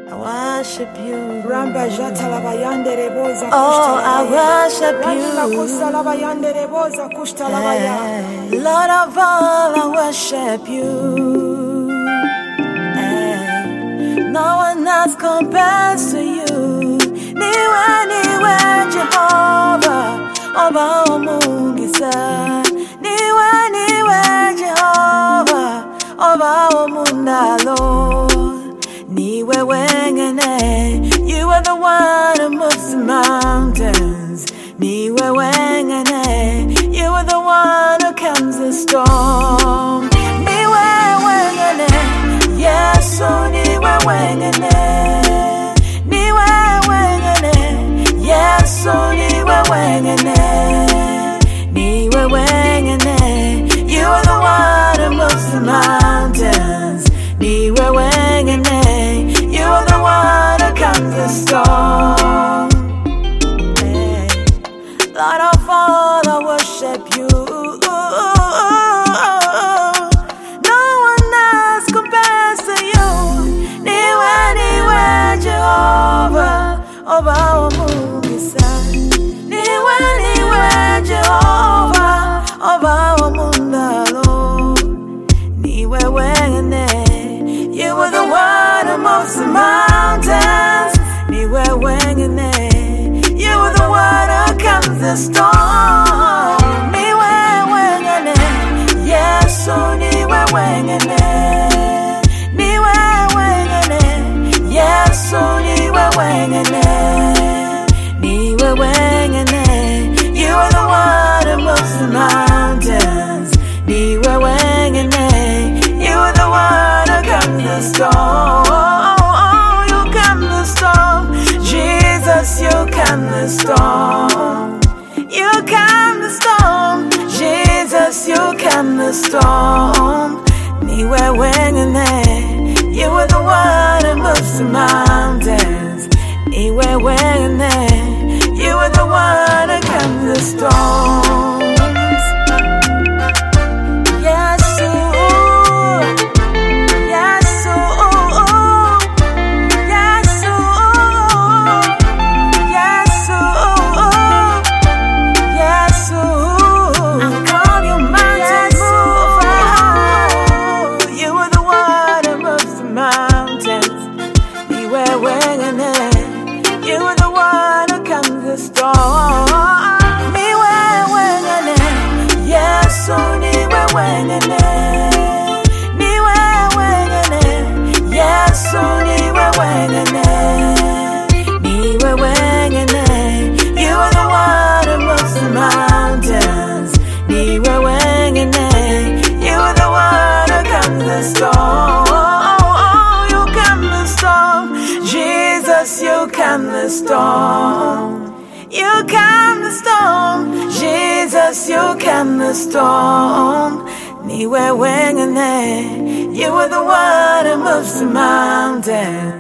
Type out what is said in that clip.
I worship you. Ramba jata lava yande reboza Oh, I worship you. lava yande reboza kushta lava ya. Lord of all, I worship you. No one else compares to you. Niwe, niwe, Jehovah, Oba omungisa. Niwe, niwe, Jehovah, Oba omundalo. Niwe wengene, you are the one who moves the mountains. Niwe wengene, you are the one who calms the storm. Niwe wengene, yes, oh, niwe wengene. Niwe wengene, yes, oh, niwe wengene. Niwe wengene, you are the one who moves the mountains. Niwe wengene, you are the one who calms the storm. Hey. Lord of all, I worship you. No one else compares to you. Niwe, niwe, Jehovah, Oba omungisa. Niwe, niwe, Jehovah, Oba omundalo. Niwe wengene, you are the one who moves the mountains. Niwe wengene, you are the one who calms the storm. Niwe wengene, yes, oh, niwe wengene. Niwe wengene, yes, oh, niwe wengene. Niwe wengene, you are the one who moves the mountains. Niwe wengene, you are the one who calms the storm. Oh, you calm the storm. Jesus, you calm the storm. You calm the storm. Jesus, you calm the storm. Niwe wengene, you are the one who moves the mountains. Niwe wengene, you are the one who calms the storms. You are the one who calms the storm. Niwe wengene, yes, oh, niwe wengene. Niwe wengene, yes, oh, niwe wengene. Niwe wengene, you are the one who moves the mountains. Niwe wengene, you are the one who calms the storm. You calm the storm. Jesus, you calm the storm. You calm the storm. Jesus, you calm the storm. Niwe wengene, you are the one who moves the mountain.